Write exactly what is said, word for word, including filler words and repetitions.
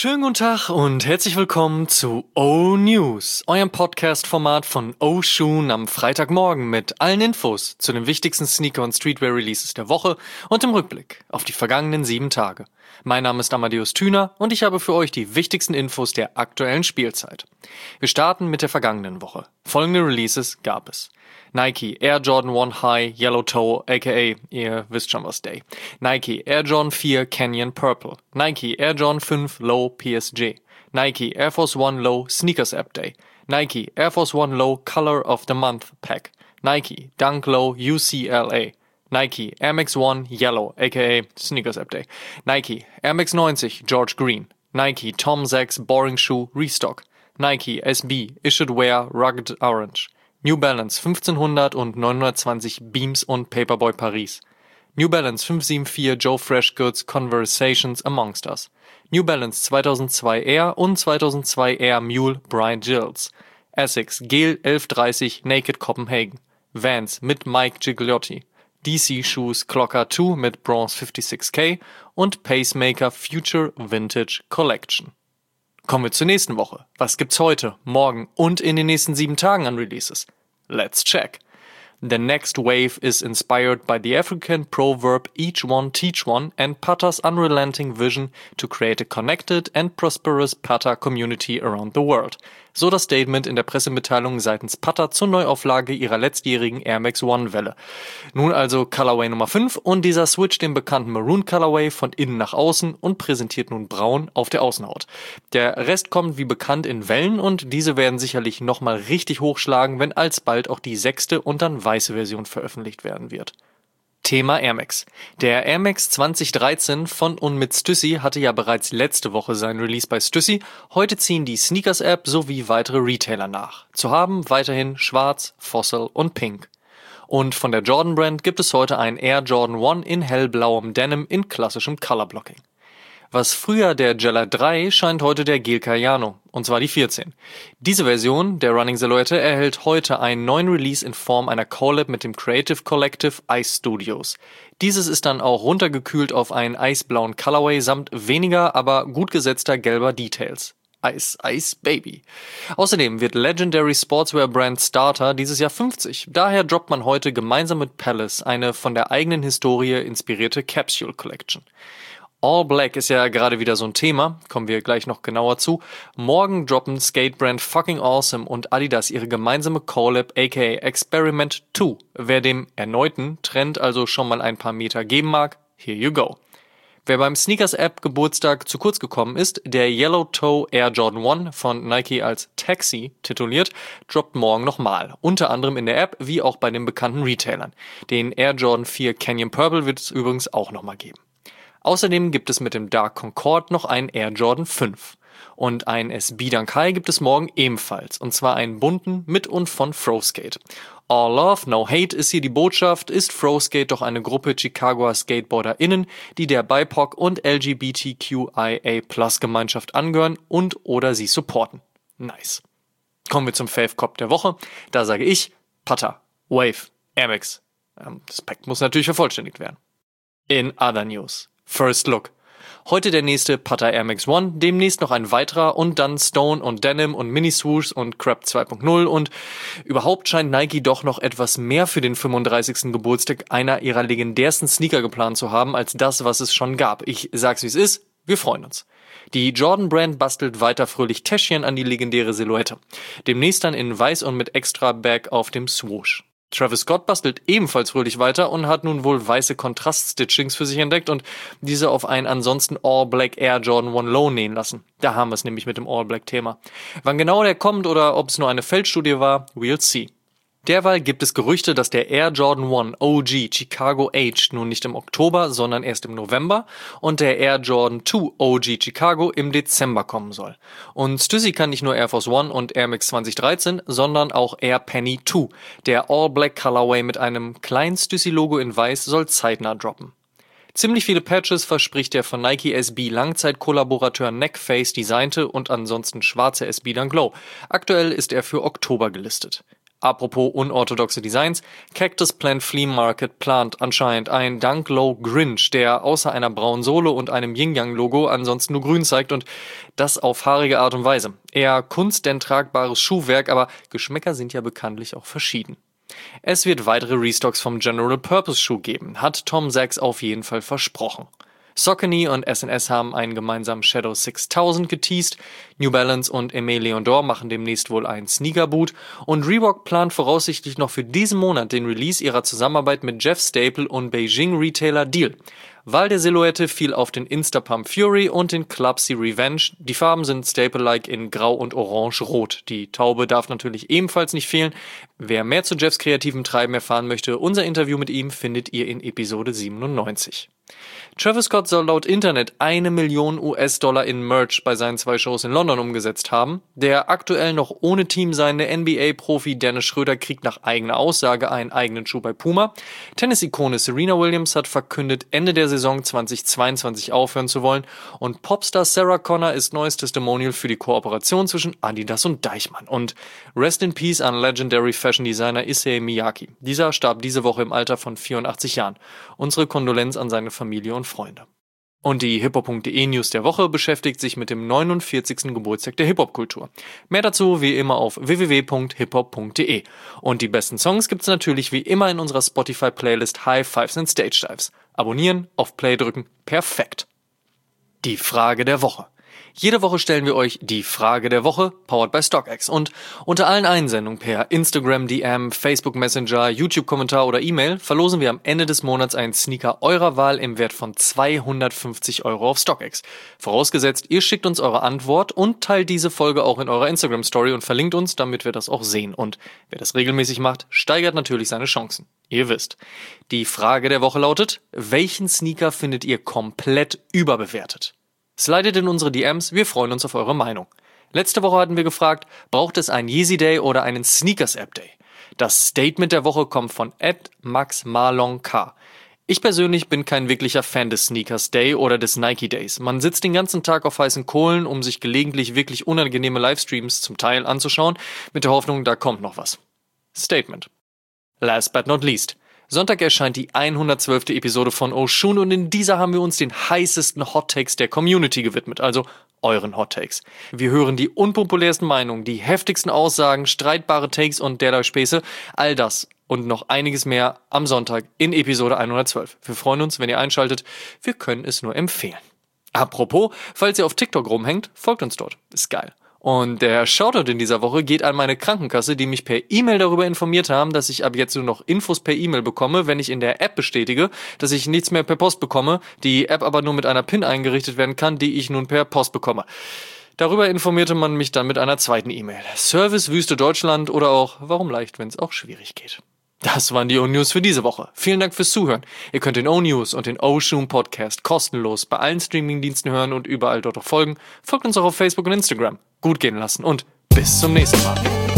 Schönen guten Tag und herzlich willkommen zu O-News, eurem Podcast-Format von O-Shoon am Freitagmorgen mit allen Infos zu den wichtigsten Sneaker- und Streetwear-Releases der Woche und im Rückblick auf die vergangenen sieben Tage. Mein Name ist Amadeus Thüner und ich habe für euch die wichtigsten Infos der aktuellen Spielzeit. Wir starten mit der vergangenen Woche. Folgende Releases gab es. Nike Air Jordan eins High Yellow Toe, aka, ihr wisst schon was Day. Nike Air Jordan vier Canyon Purple. Nike Air Jordan fünf Low P S G. Nike Air Force One Low Sneakers App Day. Nike Air Force One Low Color of the Month Pack. Nike Dunk Low U C L A. Nike Air Max One Yellow, aka Sneakers App Day. Nike Air Max neunzig George Green. Nike Tom Sachs Boring Shoe Restock. Nike S B Issued Wear Rugged Orange. New Balance fünfzehnhundert und neunhundertzwanzig Beams und Paperboy Paris. New Balance fünf sieben vier Joe Freshgoods Conversations Amongst Us. New Balance zweitausendzwei Air und zweitausendzwei Air Mule Brian Gilles. Essex Gel elf dreißig Naked Copenhagen. Vans mit Mike Gigliotti. D C Shoes Clocker zwei mit Bronze fünfundsechzig K und Pacemaker Future Vintage Collection. Kommen wir zur nächsten Woche. Was gibt's heute, morgen und in den nächsten sieben Tagen an Releases? Let's check. The next wave is inspired by the African proverb each one teach one and Pata's unrelenting vision to create a connected and prosperous Pata community around the world. So das Statement in der Pressemitteilung seitens Pata zur Neuauflage ihrer letztjährigen Air Max One Welle. Nun also Colorway Nummer fünf und dieser switcht den bekannten Maroon Colorway von innen nach außen und präsentiert nun braun auf der Außenhaut. Der Rest kommt wie bekannt in Wellen und diese werden sicherlich nochmal richtig hochschlagen, wenn alsbald auch die sechste und dann weiße Version veröffentlicht werden wird. Thema Air Max. Der Air Max zwanzig dreizehn von und mit Stussy hatte ja bereits letzte Woche seinen Release bei Stussy. Heute ziehen die Sneakers-App sowie weitere Retailer nach. Zu haben weiterhin Schwarz, Fossil und Pink. Und von der Jordan Brand gibt es heute einen Air Jordan eins in hellblauem Denim in klassischem Colorblocking. Was früher der Gela drei scheint heute der Gel Cayano, und zwar die vierzehn. Diese Version der Running Silhouette erhält heute einen neuen Release in Form einer Collab mit dem Creative Collective Ice Studios. Dieses ist dann auch runtergekühlt auf einen eisblauen Colorway samt weniger, aber gut gesetzter gelber Details. Ice, Ice Baby. Außerdem wird Legendary Sportswear Brand Starter dieses Jahr fünfzig. Daher droppt man heute gemeinsam mit Palace eine von der eigenen Historie inspirierte Capsule Collection. All Black ist ja gerade wieder so ein Thema, kommen wir gleich noch genauer zu. Morgen droppen Skatebrand Fucking Awesome und Adidas ihre gemeinsame Collab aka Experiment zwei. Wer dem erneuten Trend also schon mal ein paar Meter geben mag, here you go. Wer beim Sneakers-App Geburtstag zu kurz gekommen ist, der Yellow Toe Air Jordan eins von Nike als Taxi tituliert, droppt morgen nochmal. Unter anderem in der App, wie auch bei den bekannten Retailern. Den Air Jordan vier Canyon Purple wird es übrigens auch nochmal geben. Außerdem gibt es mit dem Dark Concorde noch einen Air Jordan fünf. Und ein S B Dunk High gibt es morgen ebenfalls. Und zwar einen bunten mit und von Froskate. All Love, No Hate ist hier die Botschaft, ist Froskate doch eine Gruppe Chicagoer SkateboarderInnen, die der B I P O C und L G B T Q I A Plus Gemeinschaft angehören und oder sie supporten. Nice. Kommen wir zum Fave Cop der Woche. Da sage ich Pata, Wave, Air Max. Ähm, das Pack muss natürlich vervollständigt werden. In other news. First Look. Heute der nächste Pata Air Max One, demnächst noch ein weiterer und dann Stone und Denim und Mini Swoosh und Crab zwei Punkt null und überhaupt scheint Nike doch noch etwas mehr für den fünfunddreißigsten Geburtstag einer ihrer legendärsten Sneaker geplant zu haben als das, was es schon gab. Ich sag's wie es ist, wir freuen uns. Die Jordan Brand bastelt weiter fröhlich Täschchen an die legendäre Silhouette. Demnächst dann in weiß und mit extra Bag auf dem Swoosh. Travis Scott bastelt ebenfalls fröhlich weiter und hat nun wohl weiße Kontraststitchings für sich entdeckt und diese auf einen ansonsten All-Black Air Jordan eins Low nähen lassen. Da haben wir es nämlich mit dem All-Black-Thema. Wann genau der kommt oder ob es nur eine Feldstudie war, we'll see. Derweil gibt es Gerüchte, dass der Air Jordan eins O G Chicago Aged nun nicht im Oktober, sondern erst im November und der Air Jordan zwei O G Chicago im Dezember kommen soll. Und Stussy kann nicht nur Air Force One und Air Max zwanzig dreizehn, sondern auch Air Penny zwei. Der All-Black Colorway mit einem kleinen Stussy-Logo in weiß soll zeitnah droppen. Ziemlich viele Patches verspricht der von Nike S B Langzeit-Kollaborateur Neckface designte und ansonsten schwarze S B Dunk Low. Aktuell ist er für Oktober gelistet. Apropos unorthodoxe Designs, Cactus Plant Flea Market plant anscheinend ein Dunk Low Grinch, der außer einer braunen Sohle und einem Yin-Yang-Logo ansonsten nur grün zeigt und das auf haarige Art und Weise. Eher Kunst denn tragbares Schuhwerk, aber Geschmäcker sind ja bekanntlich auch verschieden. Es wird weitere Restocks vom General Purpose Schuh geben, hat Tom Sachs auf jeden Fall versprochen. Saucony und S und S haben einen gemeinsamen Shadow sechstausend geteased, New Balance und Aimé Leon Dore machen demnächst wohl ein Sneakerboot und Reebok plant voraussichtlich noch für diesen Monat den Release ihrer Zusammenarbeit mit Jeff Staple und Beijing-Retailer Deal. Wahl der Silhouette fiel auf den Instapump Fury und den Clubsy Revenge. Die Farben sind Staple-like in Grau und Orange-Rot. Die Taube darf natürlich ebenfalls nicht fehlen. Wer mehr zu Jeffs kreativem Treiben erfahren möchte, unser Interview mit ihm findet ihr in Episode siebenundneunzig. Travis Scott soll laut Internet eine Million U S-Dollar in Merch bei seinen zwei Shows in London umgesetzt haben. Der aktuell noch ohne Team seiende N B A-Profi Dennis Schröder kriegt nach eigener Aussage einen eigenen Schuh bei Puma. Tennis-Ikone Serena Williams hat verkündet, Ende der Saison zweitausendzweiundzwanzig aufhören zu wollen. Und Popstar Sarah Connor ist neues Testimonial für die Kooperation zwischen Adidas und Deichmann. Und Rest in Peace an Legendary Fashion Designer Issey Miyake. Dieser starb diese Woche im Alter von vierundachtzig Jahren. Unsere Kondolenz an seine Familie und Freunde. Und die hiphop punkt de News der Woche beschäftigt sich mit dem neunundvierzigsten Geburtstag der Hip-Hop-Kultur. Mehr dazu wie immer auf w w w punkt hiphop punkt de. Und die besten Songs gibt's natürlich wie immer in unserer Spotify-Playlist High Fives and Stage Dives. Abonnieren, auf Play drücken, perfekt. Die Frage der Woche. Jede Woche stellen wir euch die Frage der Woche, powered by StockX. Und unter allen Einsendungen per Instagram D M, Facebook Messenger, YouTube-Kommentar oder E-Mail verlosen wir am Ende des Monats einen Sneaker eurer Wahl im Wert von zweihundertfünfzig Euro auf StockX. Vorausgesetzt, ihr schickt uns eure Antwort und teilt diese Folge auch in eurer Instagram-Story und verlinkt uns, damit wir das auch sehen. Und wer das regelmäßig macht, steigert natürlich seine Chancen. Ihr wisst. Die Frage der Woche lautet, welchen Sneaker findet ihr komplett überbewertet? Slidet in unsere D Ms, wir freuen uns auf eure Meinung. Letzte Woche hatten wir gefragt, braucht es einen Yeezy Day oder einen Sneakers App Day? Das Statement der Woche kommt von at max marlon k. Ich persönlich bin kein wirklicher Fan des Sneakers Day oder des Nike Days. Man sitzt den ganzen Tag auf heißen Kohlen, um sich gelegentlich wirklich unangenehme Livestreams zum Teil anzuschauen, mit der Hoffnung, da kommt noch was. Statement. Last but not least. Sonntag erscheint die hundertzwölfte Episode von Oshun und in dieser haben wir uns den heißesten Hot Takes der Community gewidmet, also euren Hot Takes. Wir hören die unpopulärsten Meinungen, die heftigsten Aussagen, streitbare Takes und derlei Späße, all das und noch einiges mehr am Sonntag in Episode hundertzwölf. Wir freuen uns, wenn ihr einschaltet, wir können es nur empfehlen. Apropos, falls ihr auf TikTok rumhängt, folgt uns dort, ist geil. Und der Shoutout in dieser Woche geht an meine Krankenkasse, die mich per E-Mail darüber informiert haben, dass ich ab jetzt nur noch Infos per E-Mail bekomme, wenn ich in der App bestätige, dass ich nichts mehr per Post bekomme, die App aber nur mit einer PIN eingerichtet werden kann, die ich nun per Post bekomme. Darüber informierte man mich dann mit einer zweiten E-Mail. Service Wüste Deutschland oder auch warum leicht, wenn es auch schwierig geht. Das waren die O-News für diese Woche. Vielen Dank fürs Zuhören. Ihr könnt den O-News und den Oshun Podcast kostenlos bei allen Streamingdiensten hören und überall dort auch folgen. Folgt uns auch auf Facebook und Instagram. Gut gehen lassen und bis zum nächsten Mal.